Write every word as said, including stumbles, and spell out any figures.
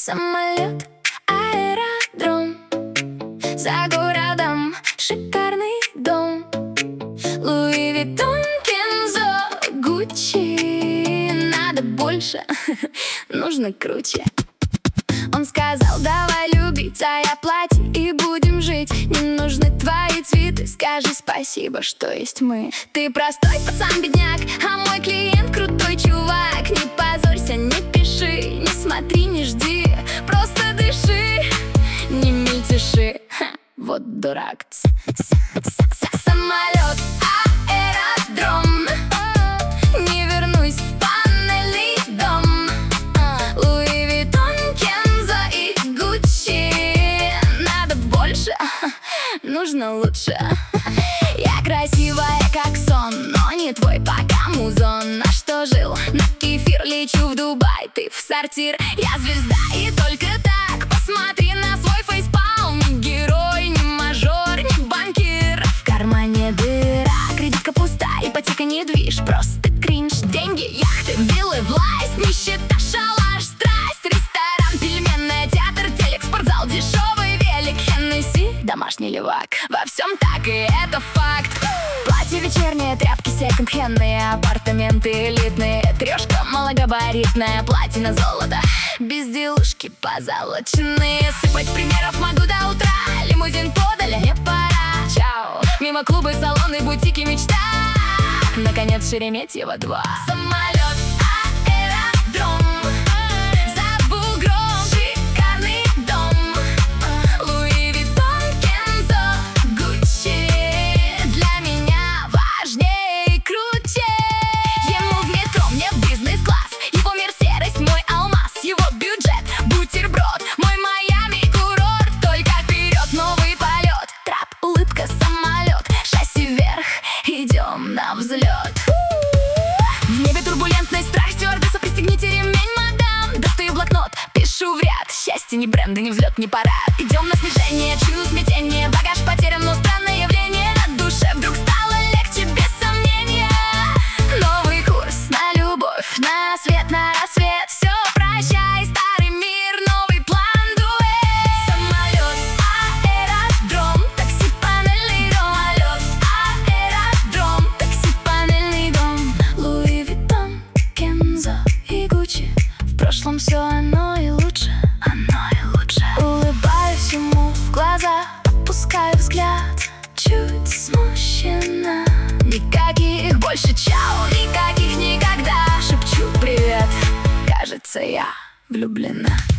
Самолет, аэродром, за городом шикарный дом. Луи Виттон, Кензо, Гуччи. Надо больше, нужно круче. Он сказал: давай любить, а я платье, и будем жить. Не нужны твои цветы, скажи спасибо, что есть мы. Ты простой пацан-бедняк, а мой клиент крутой чувак. Не позорься, не пиши, не смотри, не жди, просто дыши, не мельтеши. Ха, вот дурак. Самолет, аэродром, не вернусь в панельный дом. Луи Виттон, Кензо и Гуччи. Надо больше, нужно лучше. Я красивая, как сон, но не твой пока музон. На что жил? На кефир лечу в Дубай, ты в сортир. Я звезда и только так. Посмотри на свой фейспалм. Не герой, не мажор, не банкир. В кармане дыра, кредитка пуста, ипотека не движ, просто кринж. Деньги, яхты, виллы, власть, нищета, шалаш, страсть. Ресторан, пельменная, театр, телек, спортзал, дешевый велик, Хеннесси, домашний левак. Во всем так, и это факт. Платье вечернее, тряпки секонд-хендные, апартаменты элитные, трешка малогабаритная, платина золото, безделушки позолоченные. Сыпать примеров могу до утра, лимузин подали, не пора. Чао, мимо клубы, салоны, бутики, мечта. Наконец Шереметьево два. Самолет, аэродром, за бугром шикарный дом. Луи Виттон, Кензо, Гуччи. Для меня важнее и круче. Ему в метро, мне в бизнес-класс. Его мир серость, мой алмаз. Его бюджет, бутерброд, мой Майами курорт. Только вперед, новый полет. Трап, улыбка, самолет, шасси вверх, идем на взлет. В небе турбулентность, страх, стюардесса, пристегните ремень, мадам. Достаю блокнот, пишу в ряд. Счастье не бренд и не взлет, не парад. Идем на снижение, чую смятение. Багаж потерян, но странное явление. На душе вдруг стало легче, без сомнения. Новый курс на любовь, на свет, на рассвет. Все, прощай, старый мир, новый план, дуэт. Самолет, аэродром, такси, панельный дом. Самолет, аэродром, такси, панельный дом. Луи Виттон, Кензо и Гуччи. В прошлом все оно и лучше, оно и лучше. Улыбаюсь ему в глаза, опускаю взгляд, чуть смущена. Никаких больше чао, никаких никогда. Шепчу привет, кажется, я влюблена.